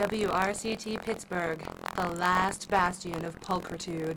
WRCT Pittsburgh, the last bastion of pulchritude.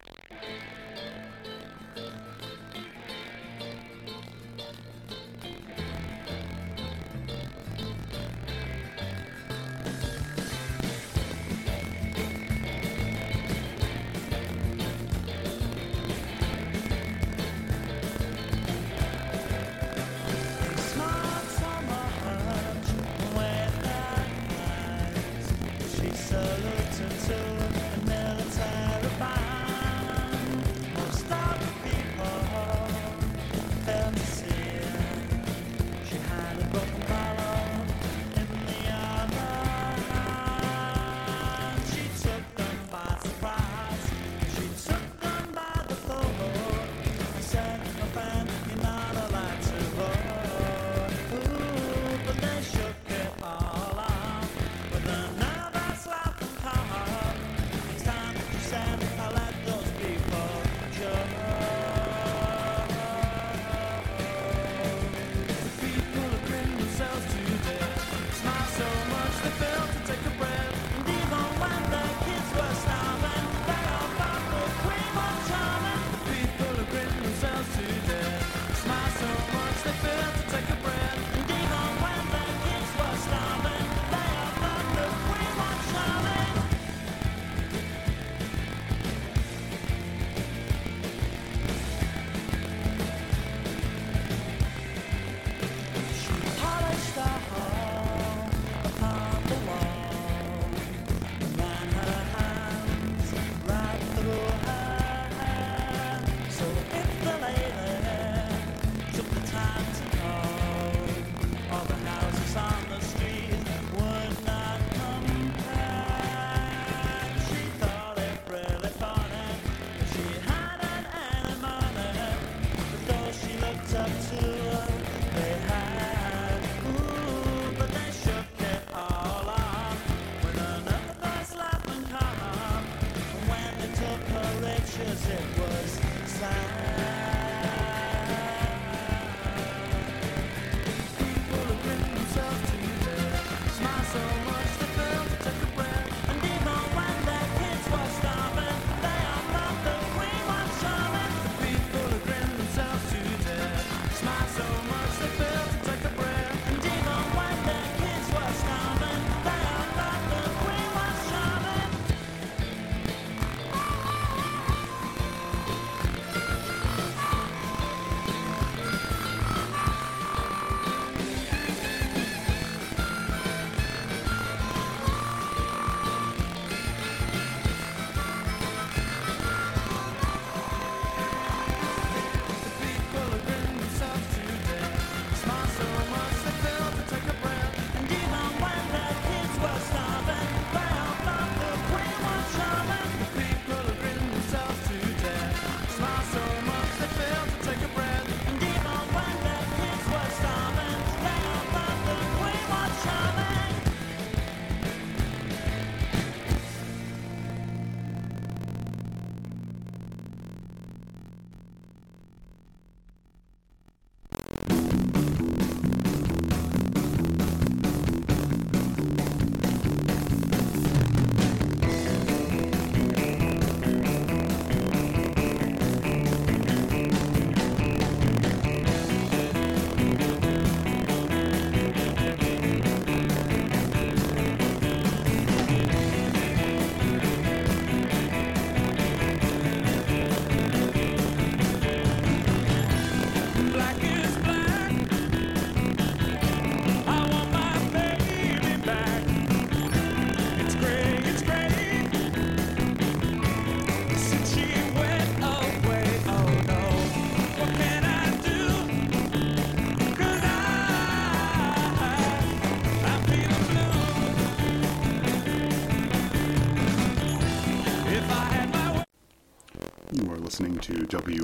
Listening to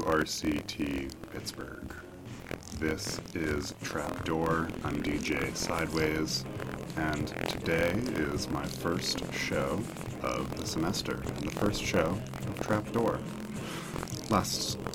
WRCT Pittsburgh. This is Trapdoor. I'm DJ Sideways, and today is my first show of the semester, the first show of Trapdoor. Last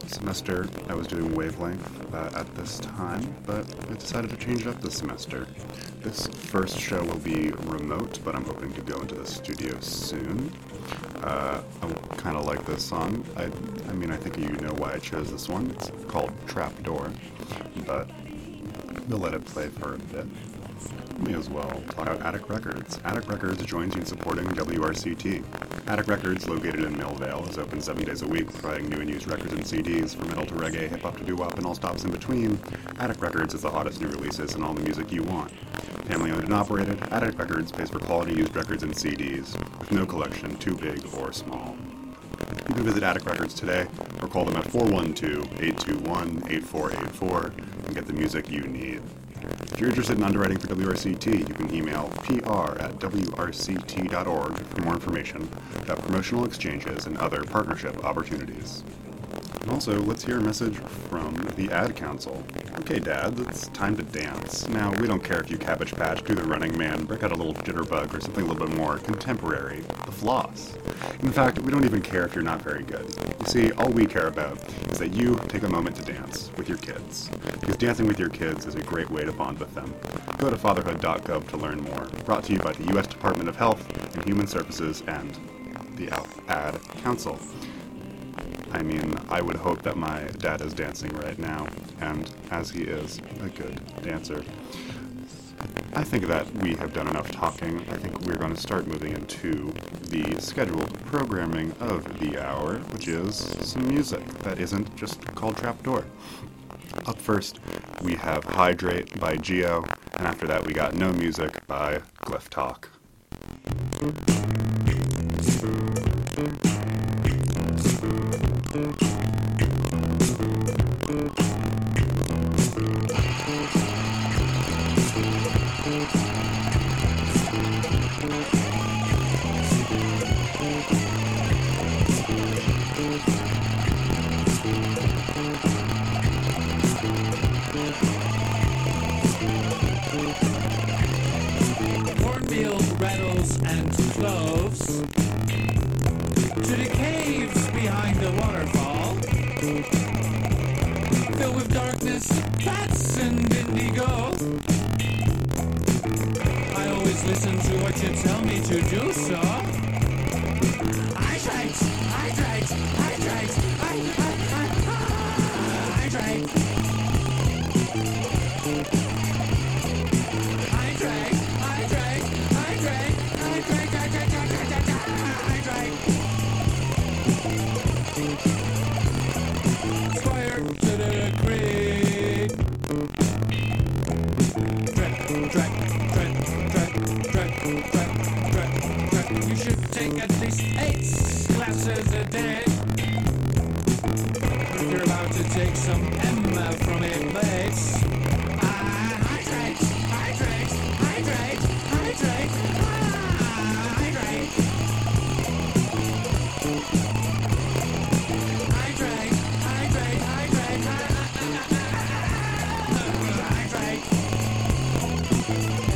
last semester I was doing Wavelength at this time, but I decided to change it up this semester. This first show will be remote, but I'm hoping to go into the studio soon. I kind of like this song. I mean, I think you know why I chose this one. It's called Trapdoor, but we'll let it play for a bit. May as well talk about Attic Records. Attic Records joins you in supporting WRCT. Attic Records, located in Millvale, is open 7 days a week, providing new and used records and CDs, from metal to reggae, hip-hop to doo-wop, and all stops in between. Attic Records is the hottest new releases and all the music you want. Family owned and operated, Attic Records pays for quality used records and CDs, with no collection too big or small. You can visit Attic Records today, or call them at 412-821-8484, and get the music you need. If you're interested in underwriting for WRCT, you can email pr@wrct.org for more information about promotional exchanges and other partnership opportunities. And also, let's hear a message from the Ad Council. Okay, Dad, it's time to dance. Now, we don't care if you Cabbage Patch, do the Running Man, break out a little jitterbug, or something a little bit more contemporary, the floss. In fact, we don't even care if you're not very good. You see, all we care about is that you take a moment to dance with your kids. Because dancing with your kids is a great way to bond with them. Go to fatherhood.gov to learn more. Brought to you by the U.S. Department of Health and Human Services and the Ad Council. I mean, I would hope that my dad is dancing right now, and as he is a good dancer. I think that we have done enough talking. I think we're going to start moving into the scheduled programming of the hour, which is some music that isn't just called Trapdoor. Up first, we have Hydrate by Geo, and after that we got No Music by Glyph Talk. Cornmeal, rattles, and cloves to the caves behind the waterfall, filled with darkness, bats, and indigo. I always listen to what you tell me to do, so hydrate, hydrate, hydrate, hydrate. Fire to the creek. Track. You should take at least 8 classes a day. If you're about to take some Emma from a place. Hydrate, hydrate, hydrate, hydrate, hydrate. Hydrate.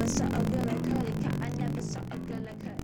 never saw a girl like her. I never saw a girl like her.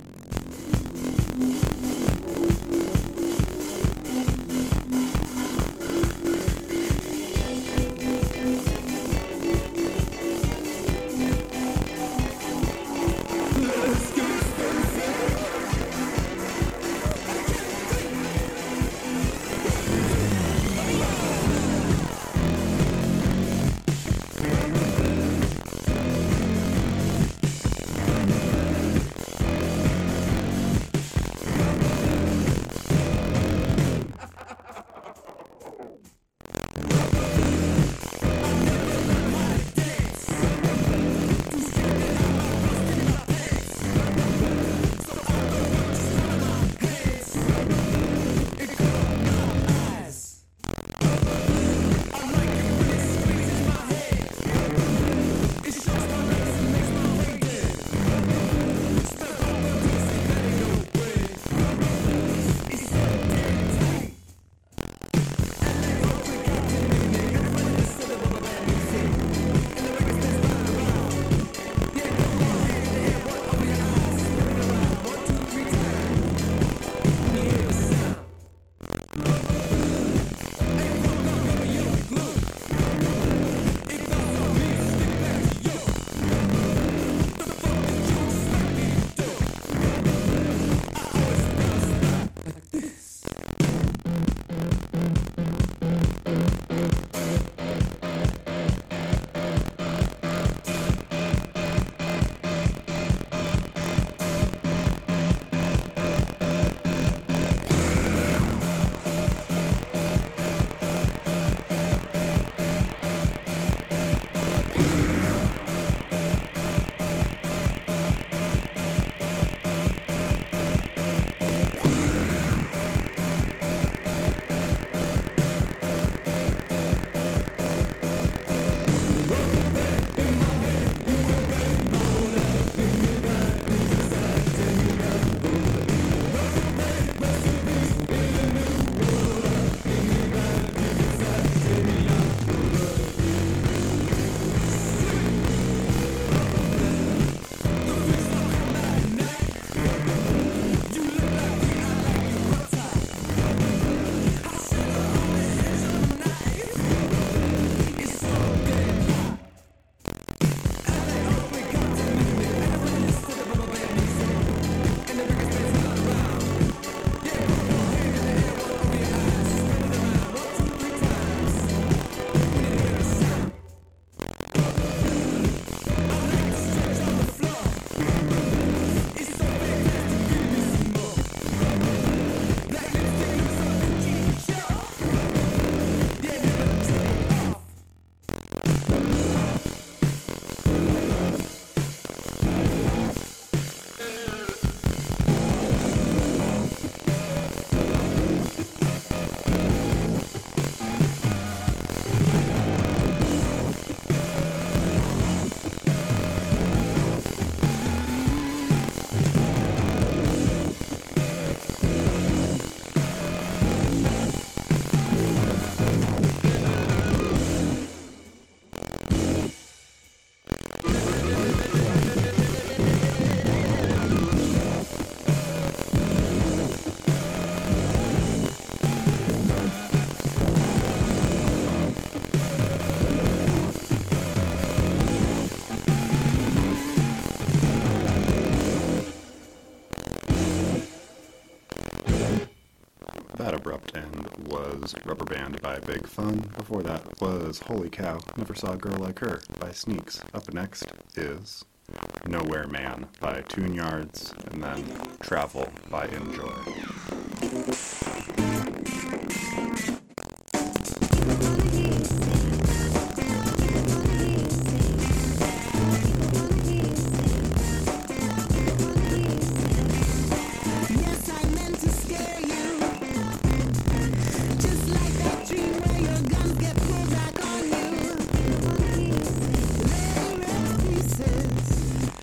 That abrupt end was Rubber Band by Big Fun. Before that was Holy Cow, Never Saw a Girl Like Her by Sneaks. Up next is Nowhere Man by Tune Yards, and then Travel by Enjoy.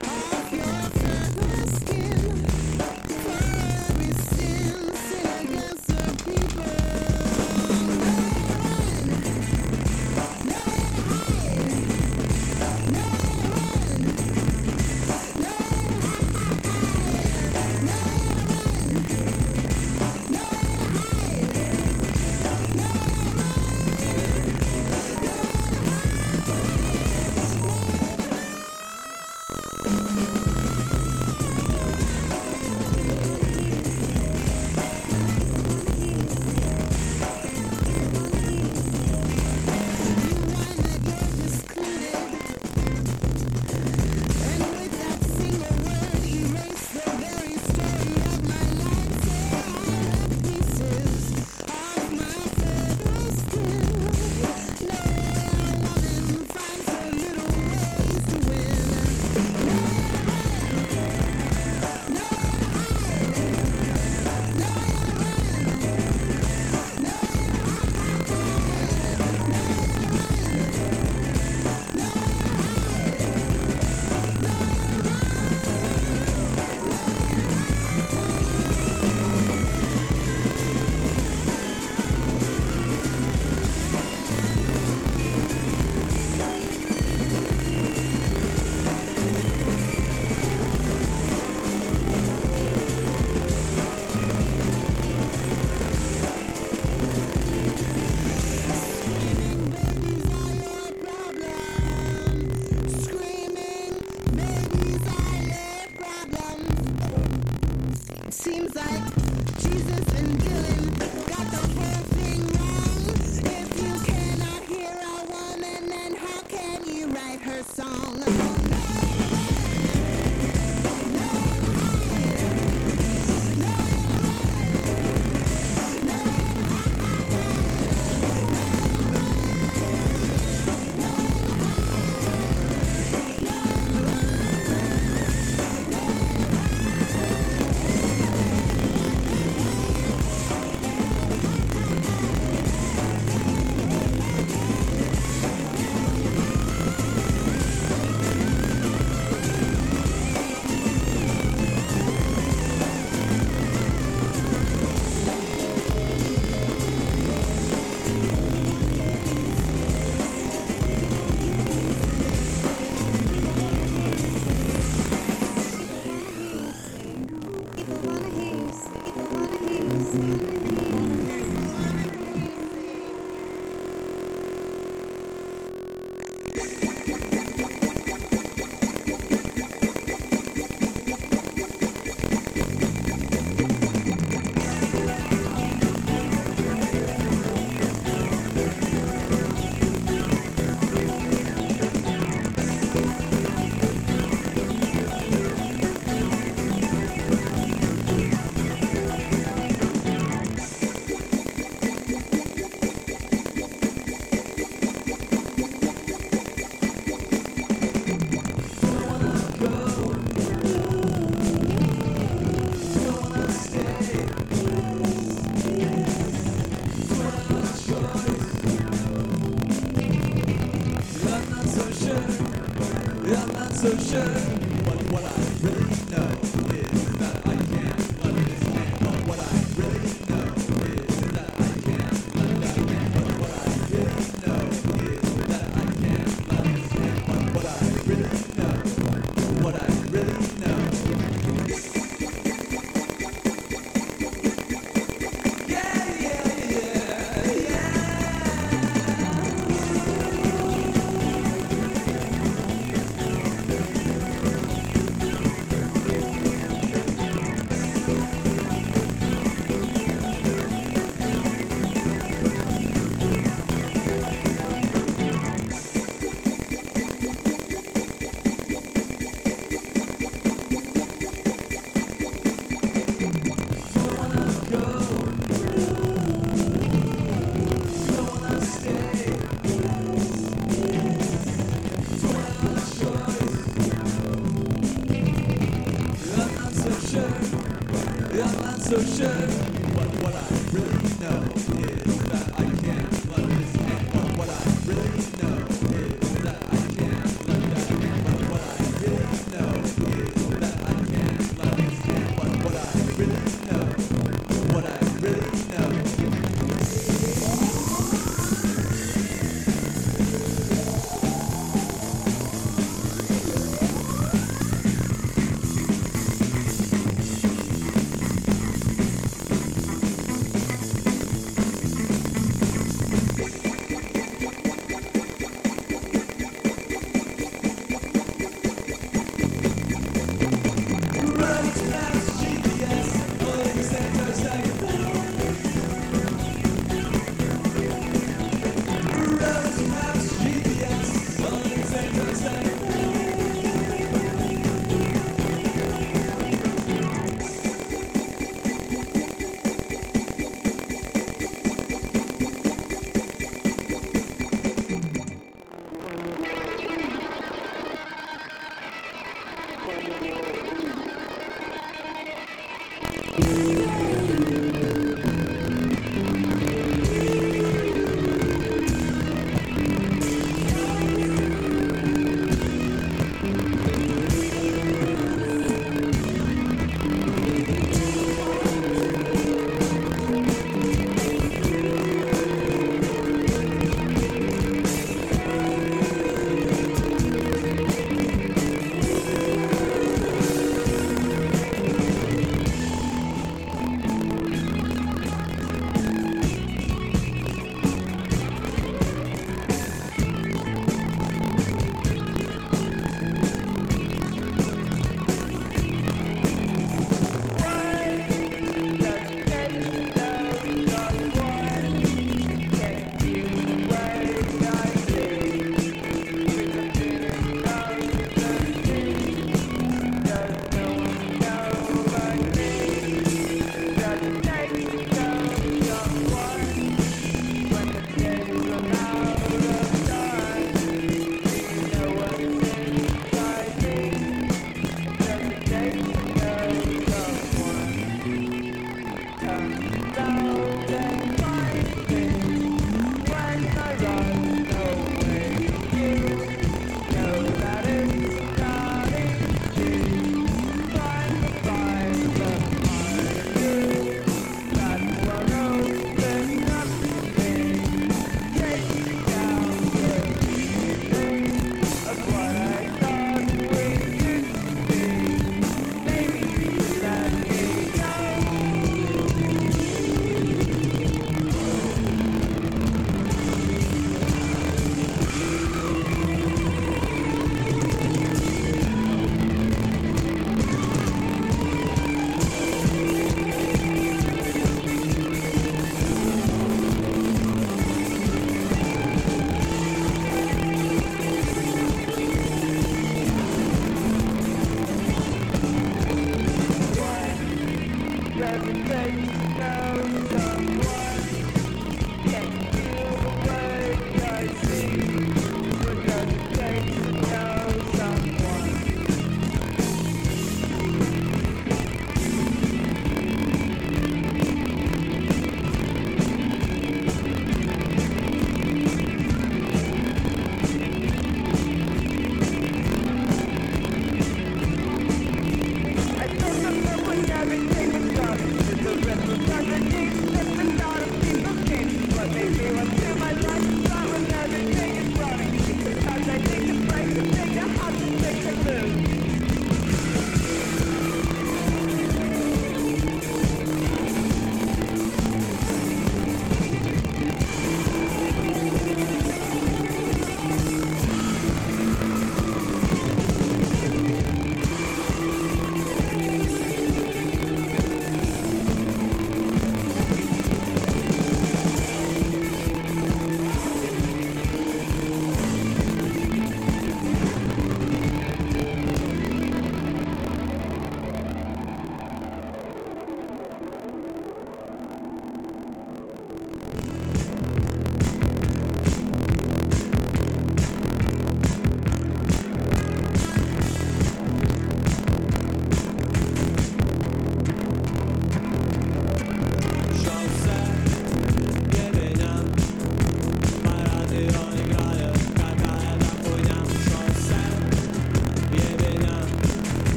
Skin for every sin, sin again. seems like Jesus and Dylan got the whole thing wrong. If you cannot hear a woman, then how can you write her song?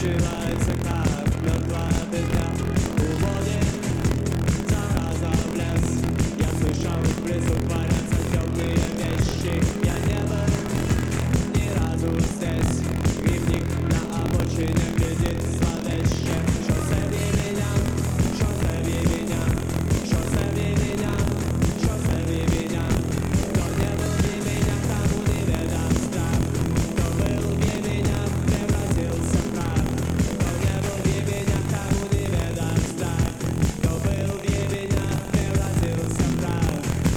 zakrucywająca tak, miotła dnia u wody, zaraza w les. Ja słyszałem bryzów wariaca, ciągnie wieści. Ja nie byłem ni razu zdесь. Gривник на обочине глядит зловеще. Шоссе Вивиня, шоссе Вивиня, шоссе Вивиня, шоссе Вивиня. Кто не был Вивиня, тому не ведом страх. Кто был Вивиня, превратился в прах. Кто не был Вивиня, тому не ведом страх. Кто был Вивиня, превратился в прах.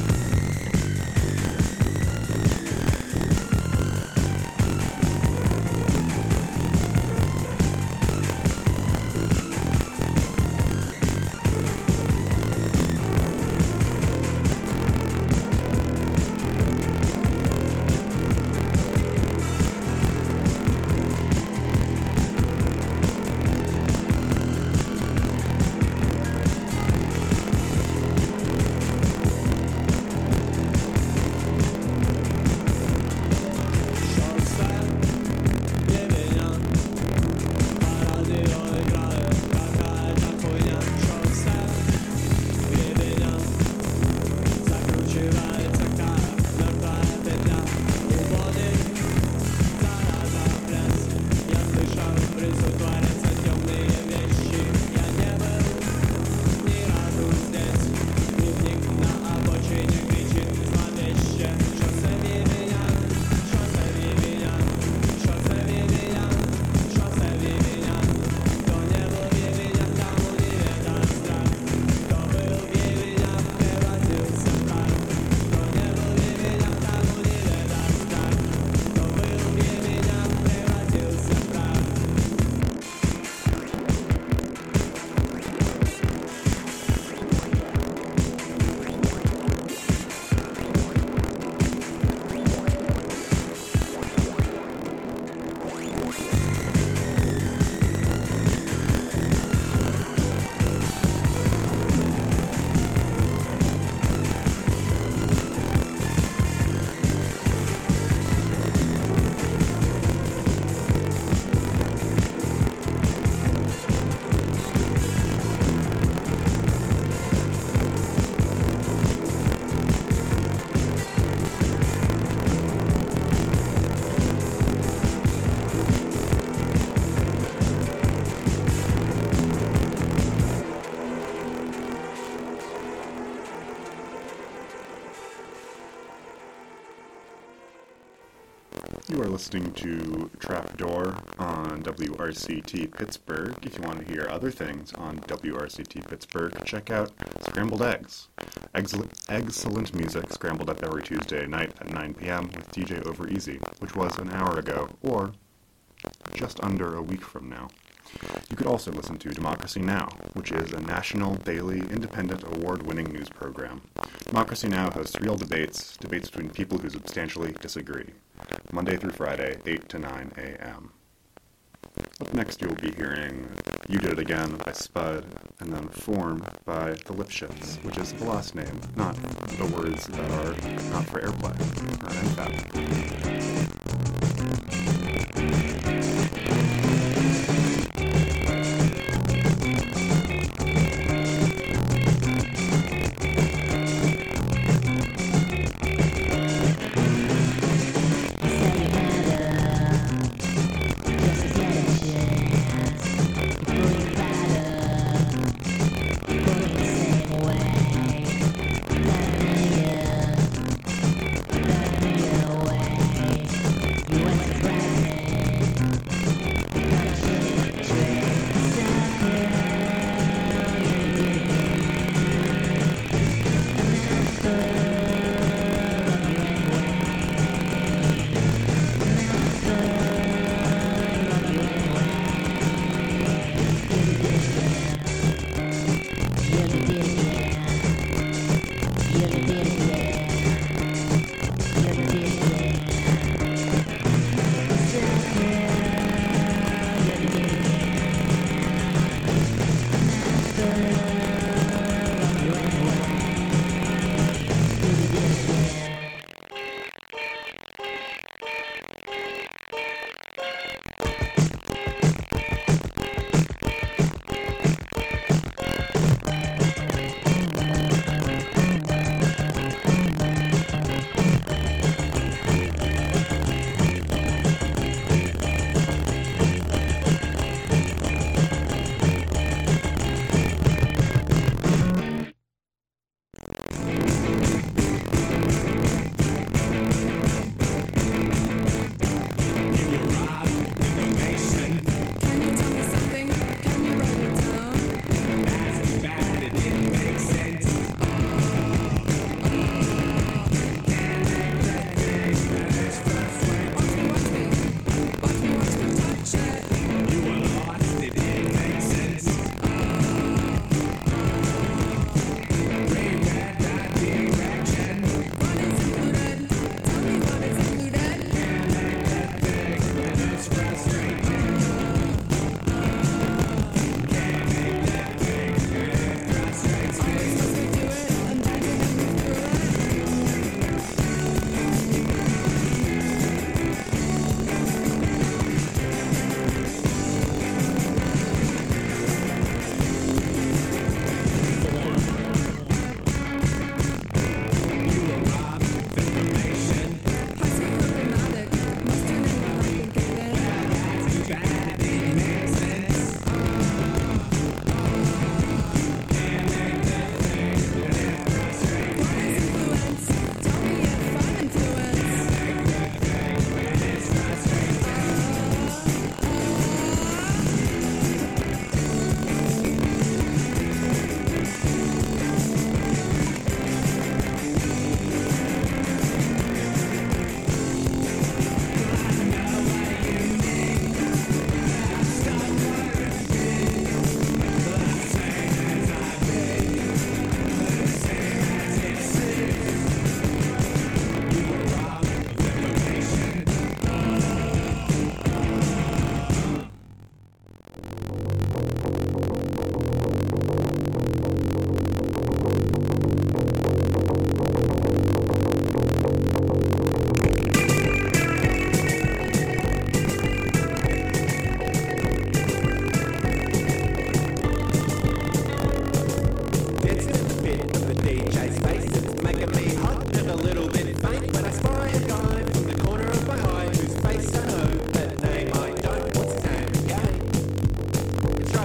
Шоссе Вивиня, по радио играет какая-то хуйня. Шоссе Вивиня, закручивается как мертвая петля у воды, зараза в лес. Я слышал, в брызу творятся темные вещи. Я не был ни разу здесь. Гривник на обочине кричит зловеще. Шоссе Вивиня, шоссе Вивиня, шоссе Вивиня, шоссе Вивиня. Кто не был Вивиня, тому не ведом страх. Кто был Вивиня, превратился в прах. Кто не был Вивиня, тому не ведом страх. Кто был Вивиня, превратился в прах. You are listening to Trapdoor on WRCT Pittsburgh. If you want to hear other things on WRCT Pittsburgh, check out Scrambled Eggs. Excellent music scrambled up every Tuesday night at 9 p.m. with DJ Over Easy, which was an hour ago, or just under a week from now. You could also listen to Democracy Now!, which is a national, daily, independent, award-winning news program. Democracy Now! Hosts real debates between people who substantially disagree. Monday through Friday, 8 to 9 a.m. Up next you'll be hearing You Did It Again by Spud, and then Form by The Lipschitz, which is the last name, not the words that are not for airplay. You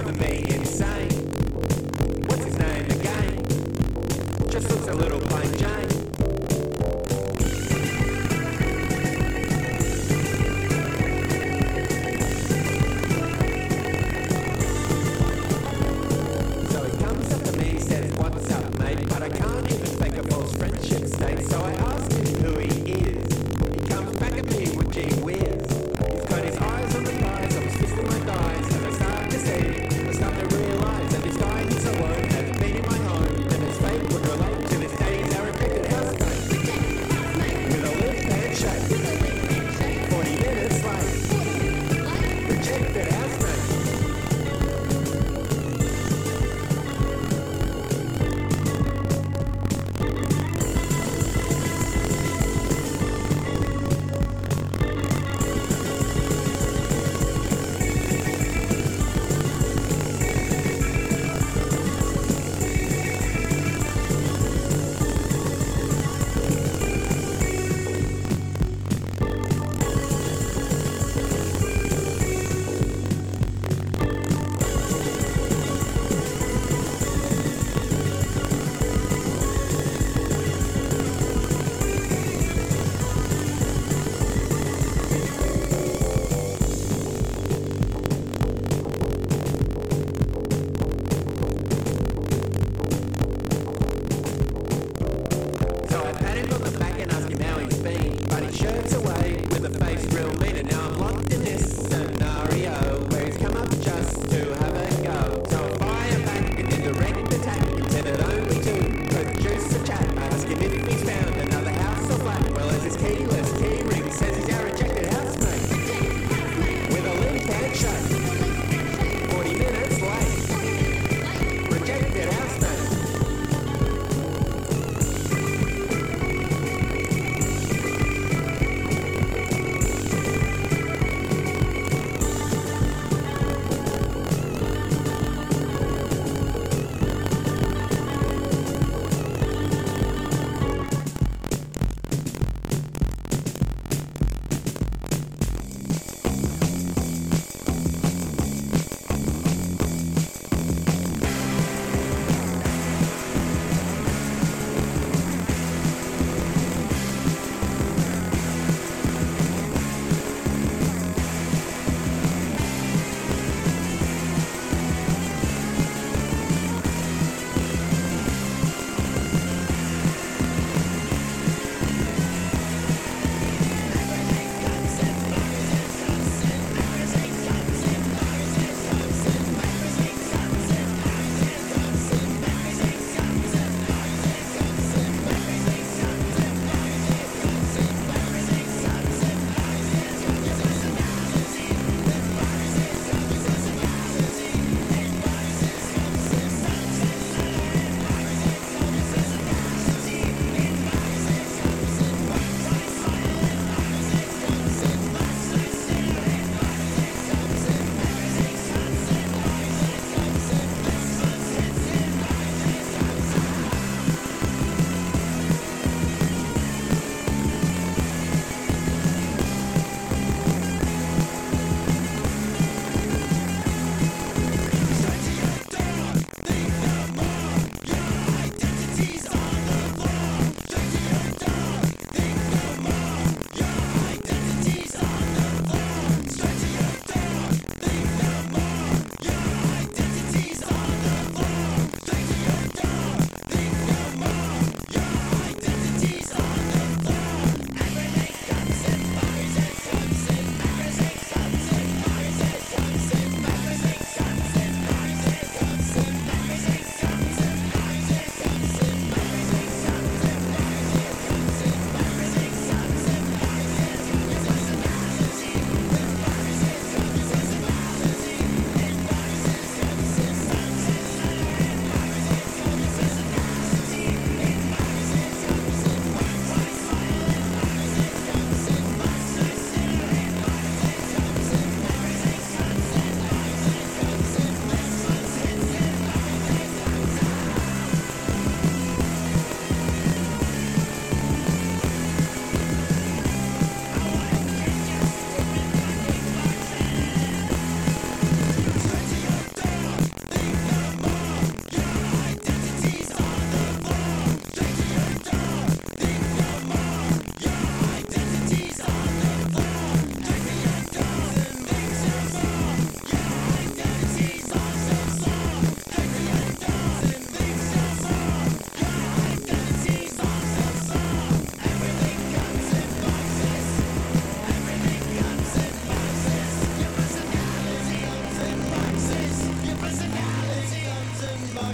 driving me insane. What's his name again? Just looks a little plain Jane. So he comes up to me, says, "What's up, mate?" But I can't even fake a false friendship state. So I ask him who he is. He comes back at me with gee whiz. He's got his eyes on the prize, I'm twisting my thighs, and I start to see, I start to realise that this guy he's alone has been in my home, and his fate would relate to this days I rejected housemate. With a loose handshake, 40 minutes late, rejected housemate.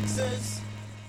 Texas.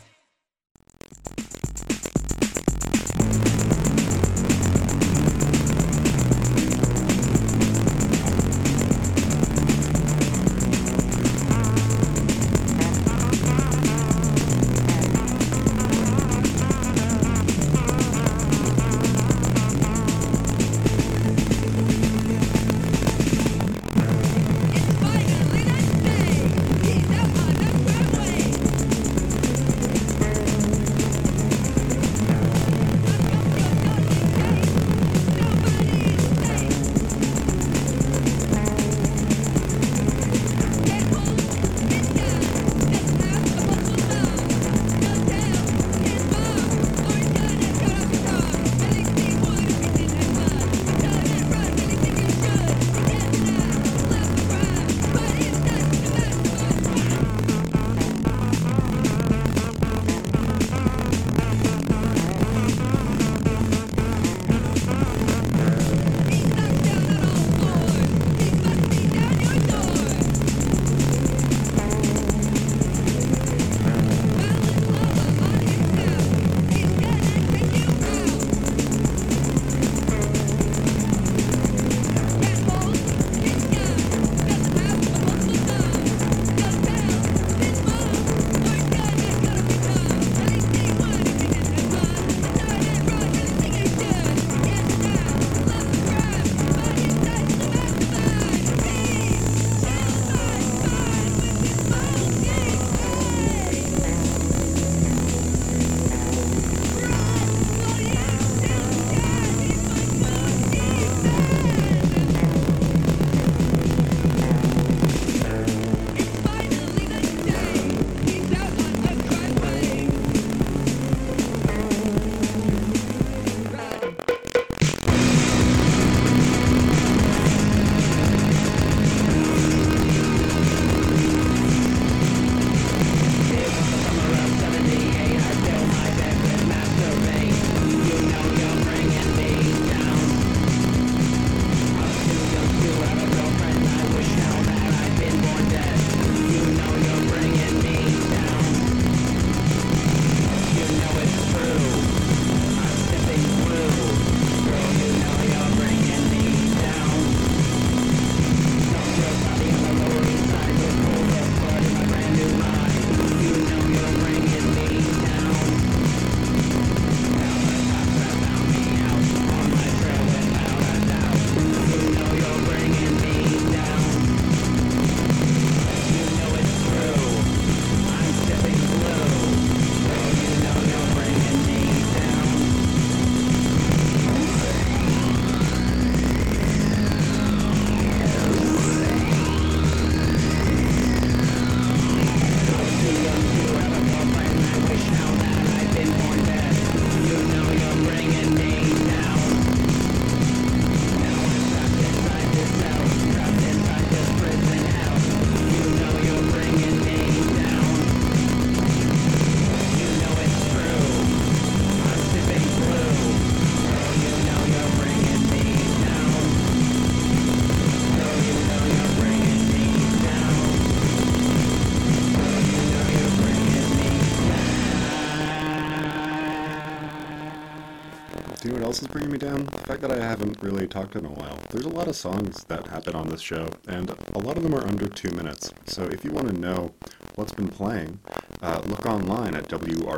Do you know what else is bringing me down? The fact that I haven't really talked in a while. There's a lot of songs that happen on this show, and a lot of them are under 2 minutes. So if you want to know what's been playing, look online at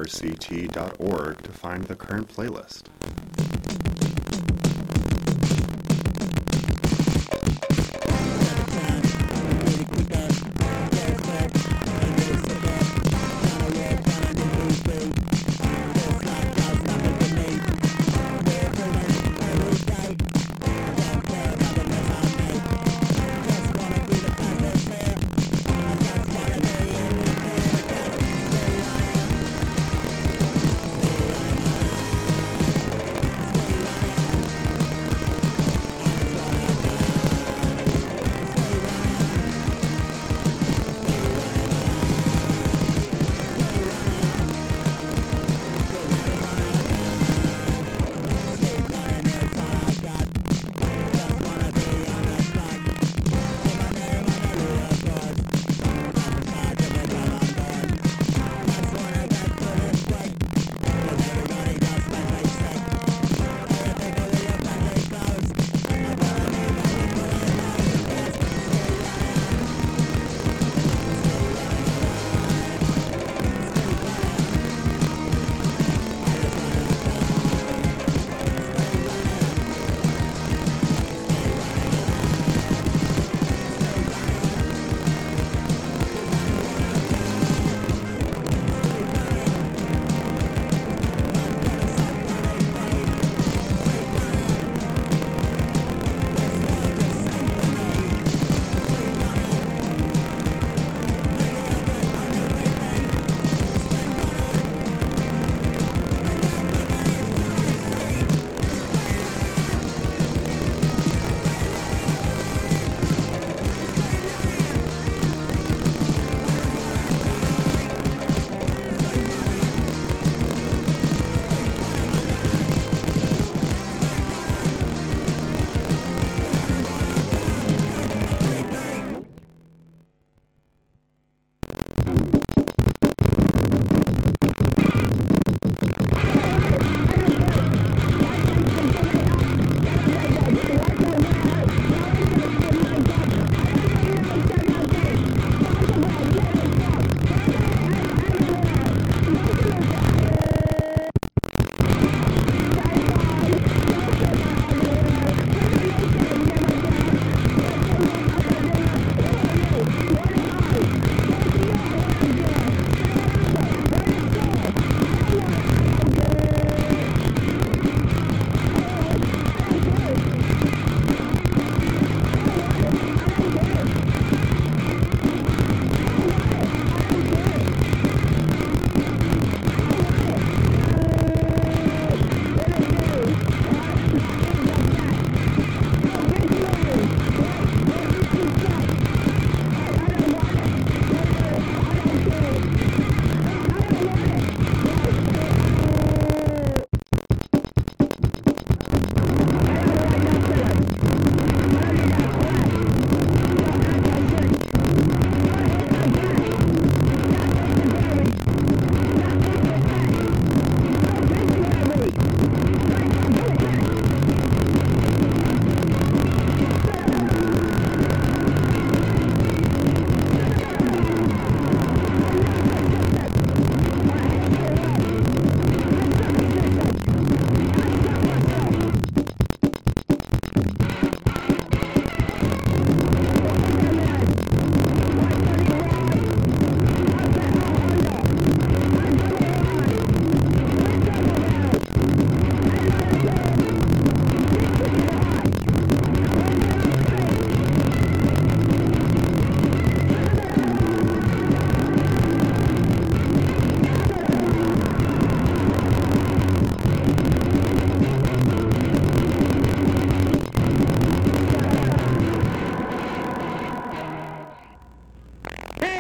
wrct.org to find the current playlist.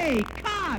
USA! Cut!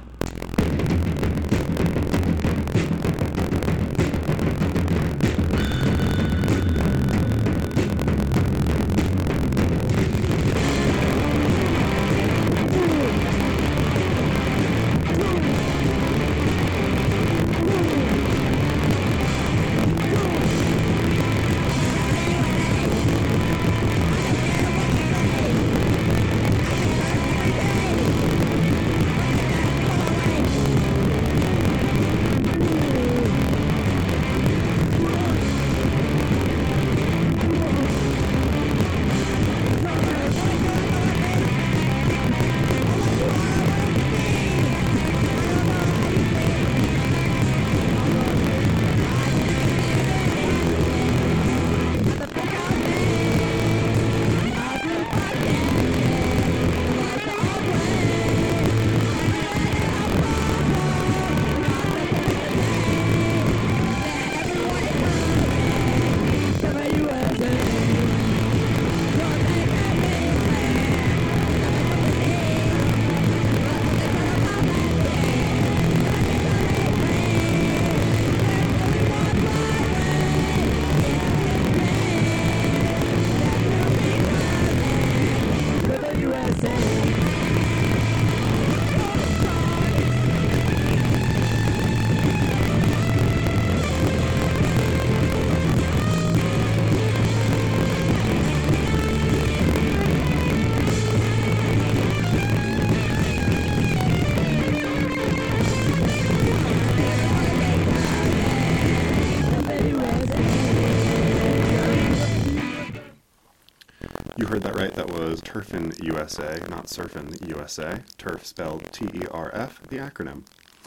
You heard that right. That was Turfin USA, not Surfin USA. Turf spelled T-E-R-F, the acronym.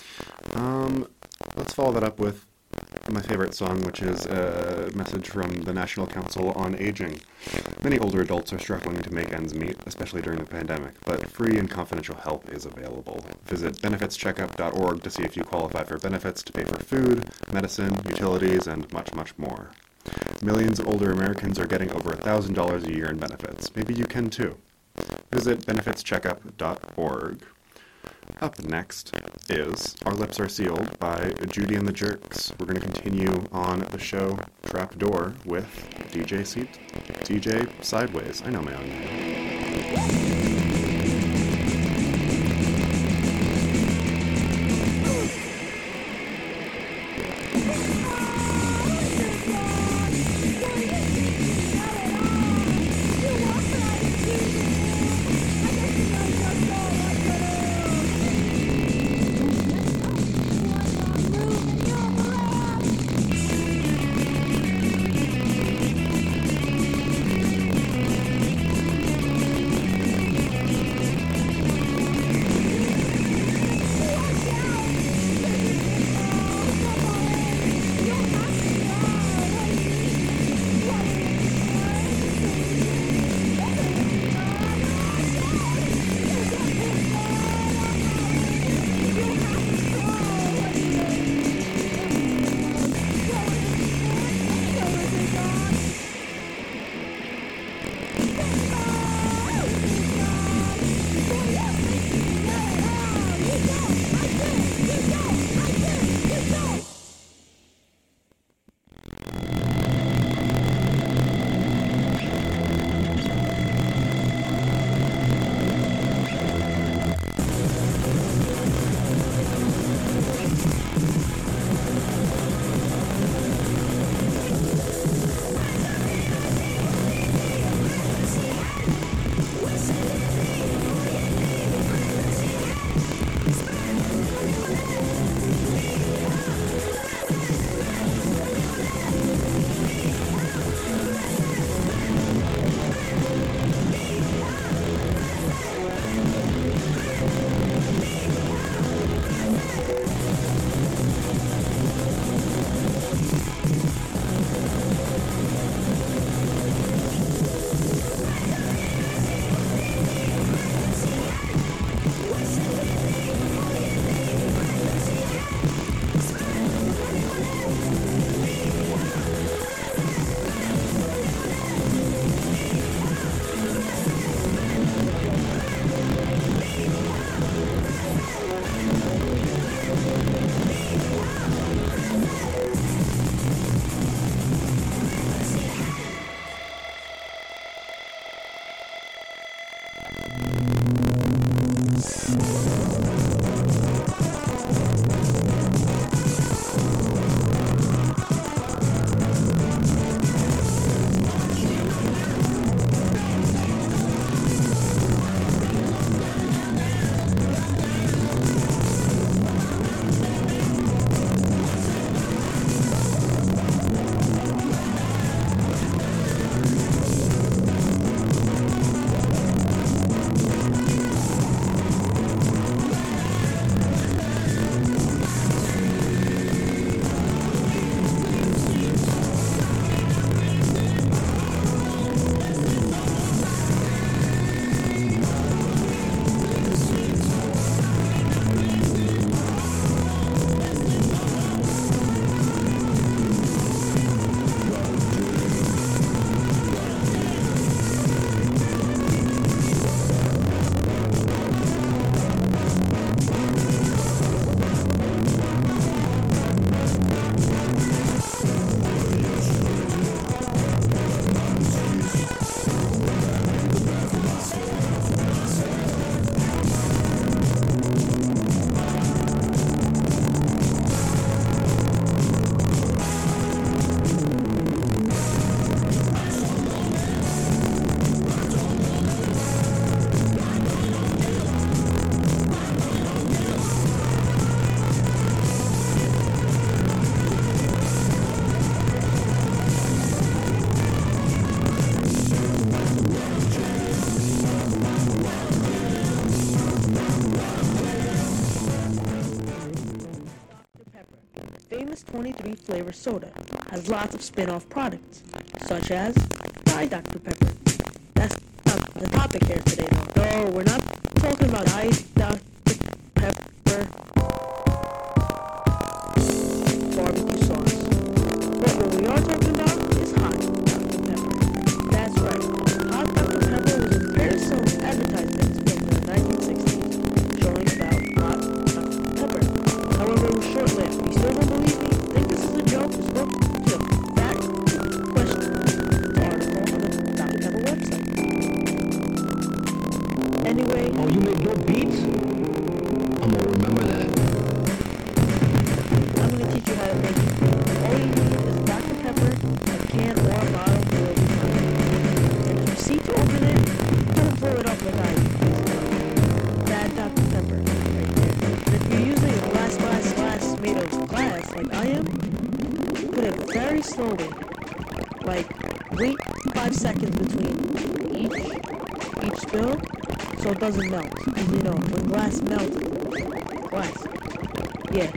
Let's follow that up with my favorite song, which is a message from the National Council on Aging. Many older adults are struggling to make ends meet, especially during the pandemic, but free and confidential help is available. Visit benefitscheckup.org to see if you qualify for benefits to pay for food, medicine, utilities, and much, much more. Millions of older Americans are getting over $1,000 a year in benefits. Maybe you can too. Visit benefitscheckup.org. Up next is Our Lips Are Sealed by Judy and the Jerks. We're going to continue on the show Trapdoor with DJ Sideways. I know my own name. Plus 23 flavor soda has lots of spin-off products, such as Diet Dr. Pepper. That's not the topic here today, though. No, we're not talking about Diet Dr. Pepper barbecue sauce. But what we are talking about is hot Dr. Pepper. That's right. Hot Dr. Pepper was in various advertisements in the 1960s, showing about hot Dr. Pepper. However, it was short-lived. If you still don't believe me, think this is a joke, just look, back to the question, the article on the Dr. Pepper website. Anyway, Oh, you make your beats? I'm gonna remember that. I'm going to teach you how to make it. All you need is Dr. Pepper, a can or a bottle will be fine. And if you see to open it, don't blow it up like I do. Bad Dr. Pepper right there. And if you're using a glass made of glass like I am, put it very slowly. Like, wait 5 seconds between each spill so it doesn't melt. Because you know, when glass melts, yeah.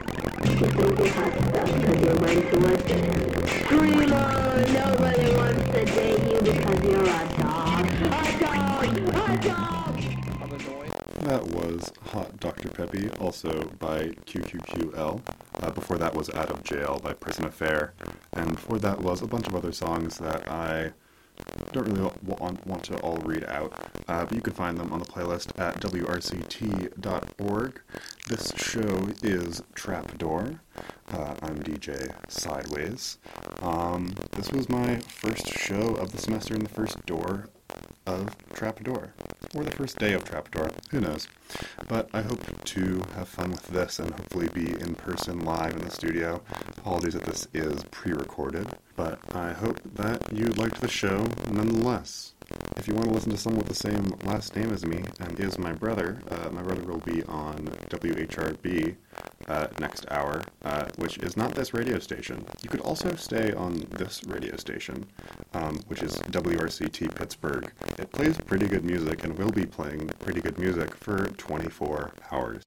Screamer, nobody wants to date you because you're a dog. A dog! A dog! That was Hot Dr. Peppy, also by QQQL. Before that was Out of Jail by Prison Affair. And before that was a bunch of other songs that I don't really want to all read out, but you can find them on the playlist at wrct.org. This show is Trapdoor. I'm DJ Sideways. This was my first show of the semester in the first door of Trapdoor, or the first day of Trapdoor, who knows. But I hope to have fun with this and hopefully be in person live in the studio. Apologies that this is pre-recorded, but I hope that you liked the show nonetheless. If you want to listen to someone with the same last name as me and is my brother will be on WHRB next hour, which is not this radio station. You could also stay on this radio station, which is WRCT Pittsburgh. It plays pretty good music and will be playing pretty good music for 24 hours.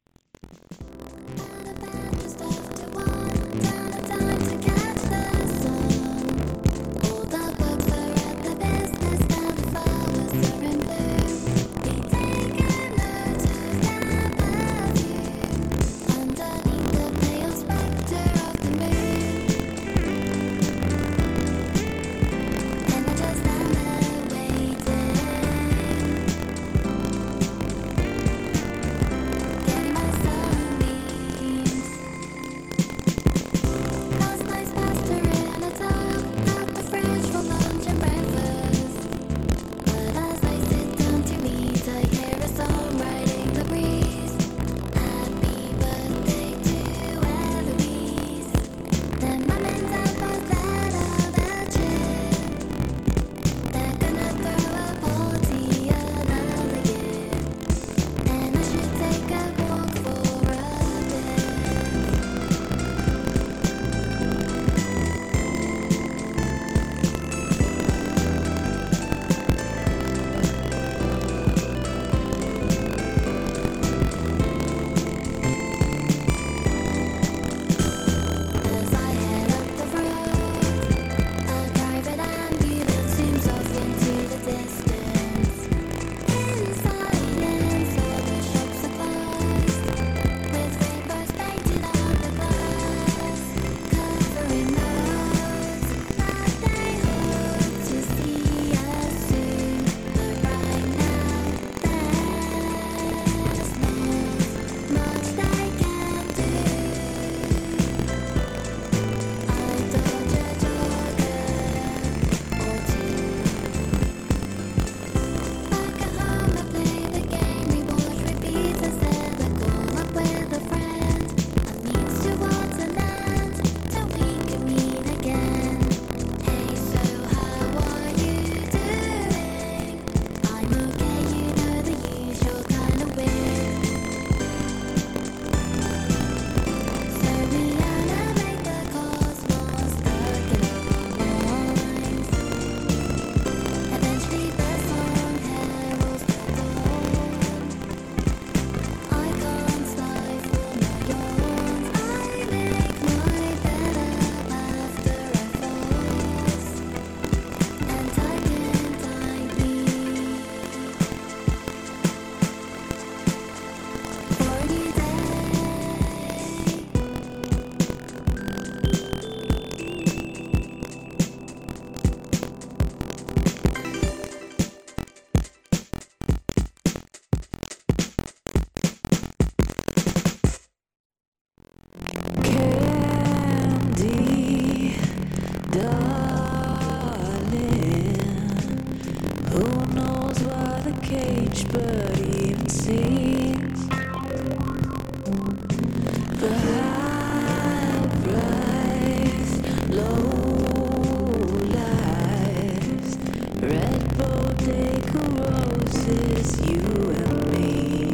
just you and me.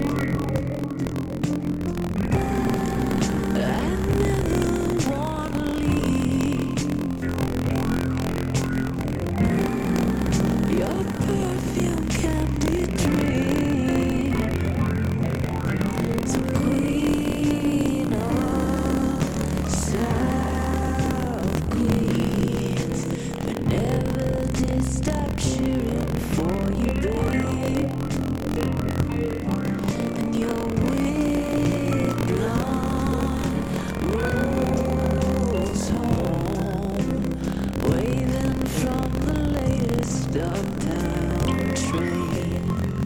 I never wanna leave. Your perfume can be dream. So queen of South Queens, we never did stop cheering for you, babe. And your wig rolls home, waving from the latest uptown train.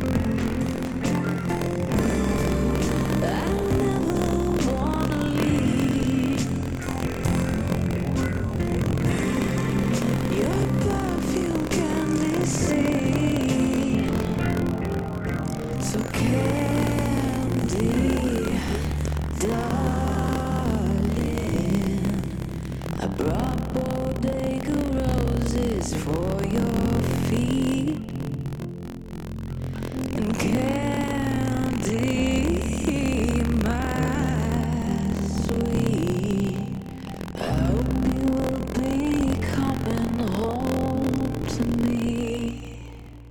I never wanna leave. Your perfume can be seen. So candy, darling, I brought bodega roses for your feet. And candy, my sweet, I hope you will be coming home to me.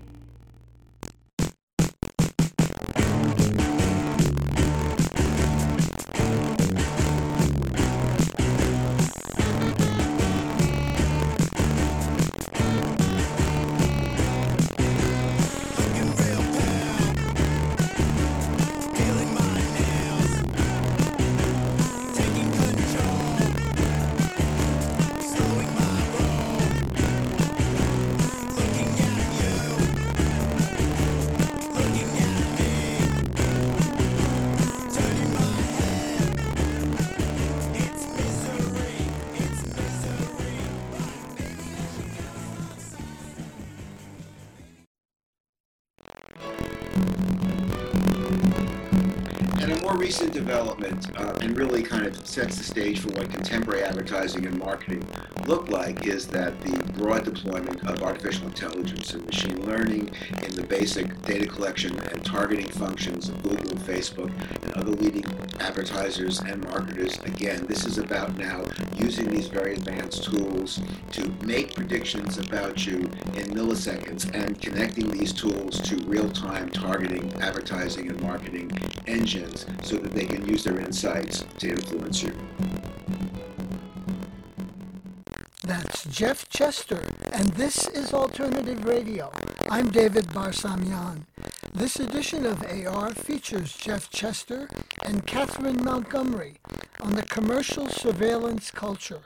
And a more recent development, and really kind of sets the stage for what contemporary advertising and marketing look like, is that the broad deployment of artificial intelligence and machine learning in the basic data collection and targeting functions of Google, Facebook, and other leading advertisers and marketers. Again, this is about now using these very advanced tools to make predictions about you in milliseconds and connecting these tools to real-time targeting, advertising, and marketing engines so that they can use their insights to influence you. That's Jeff Chester, and this is Alternative Radio. I'm David Barsamian. This edition of AR features Jeff Chester and Catherine Montgomery on the commercial surveillance culture.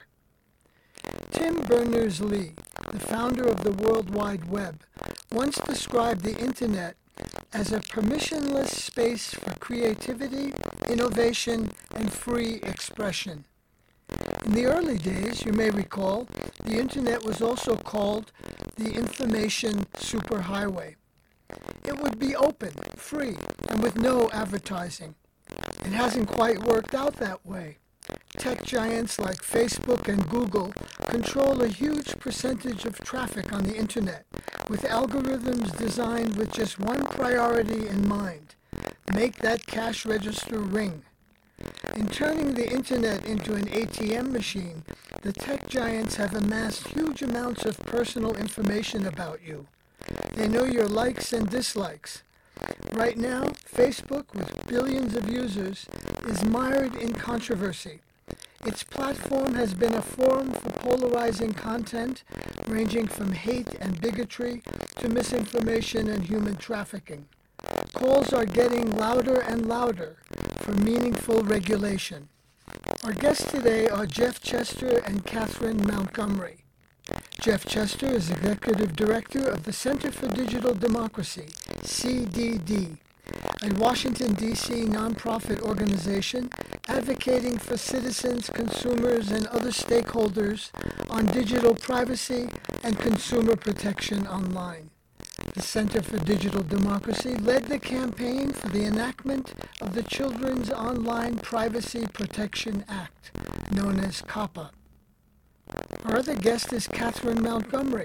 Tim Berners-Lee, the founder of the World Wide Web, once described the Internet as a permissionless space for creativity, innovation, and free expression. In the early days, you may recall, the Internet was also called the information superhighway. It would be open, free, and with no advertising. It hasn't quite worked out that way. Tech giants like Facebook and Google control a huge percentage of traffic on the Internet, with algorithms designed with just one priority in mind: make that cash register ring. In turning the Internet into an ATM machine, the tech giants have amassed huge amounts of personal information about you. They know your likes and dislikes. Right now, Facebook, with billions of users, is mired in controversy. Its platform has been a forum for polarizing content, ranging from hate and bigotry to misinformation and human trafficking. Calls are getting louder and louder for meaningful regulation. Our guests today are Jeff Chester and Catherine Montgomery. Jeff Chester is Executive Director of the Center for Digital Democracy, CDD, a Washington, D.C. nonprofit organization advocating for citizens, consumers, and other stakeholders on digital privacy and consumer protection online. The Center for Digital Democracy led the campaign for the enactment of the Children's Online Privacy Protection Act, known as COPPA. Our other guest is Catherine Montgomery.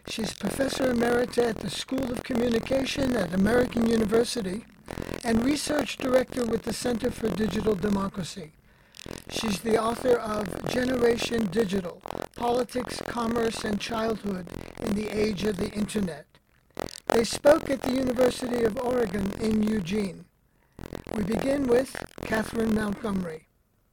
She's Professor Emerita at the School of Communication at American University and Research Director with the Center for Digital Democracy. She's the author of Generation Digital, Politics, Commerce, and Childhood in the Age of the Internet. They spoke at the University of Oregon in Eugene. We begin with Catherine Montgomery.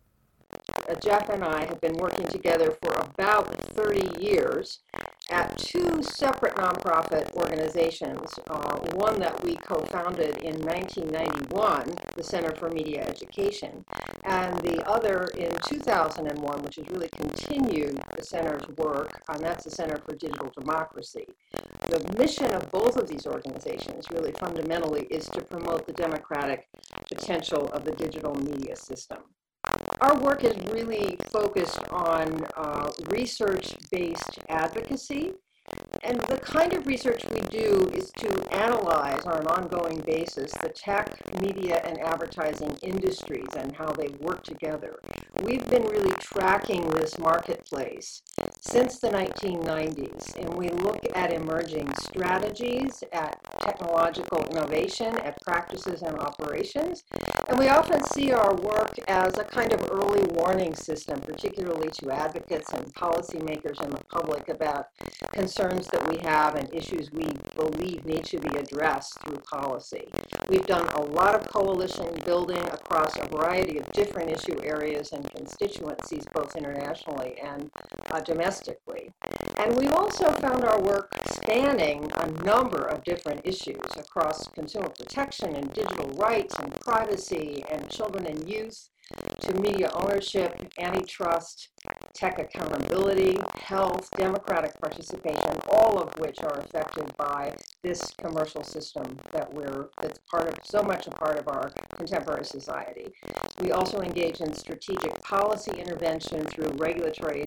Jeff and I have been working together for about 30 years at two separate nonprofit organizations. One that we co-founded in 1991, the Center for Media Education, and the other in 2001, which has really continued the center's work, and that's the Center for Digital Democracy. The mission of both of these organizations really fundamentally is to promote the democratic potential of the digital media system. Our work is really focused on research-based advocacy, and the kind of research we do is to analyze on an ongoing basis the tech, media, and advertising industries and how they work together. We've been really tracking this marketplace since the 1990s, and we look at emerging strategies, at technological innovation, at practices and operations, and we often see our work as a kind of early warning system, particularly to advocates and policymakers and the public about concerns that we have and issues we believe need to be addressed through policy. We've done a lot of coalition building across a variety of different issue areas and constituencies, both internationally and domestically. And we've also found our work spanning a number of different issues across consumer protection and digital rights and privacy and children and youth, to media ownership, antitrust, tech accountability, health, democratic participation, all of which are affected by this commercial system that's so much a part of our contemporary society. We also engage in strategic policy intervention through regulatory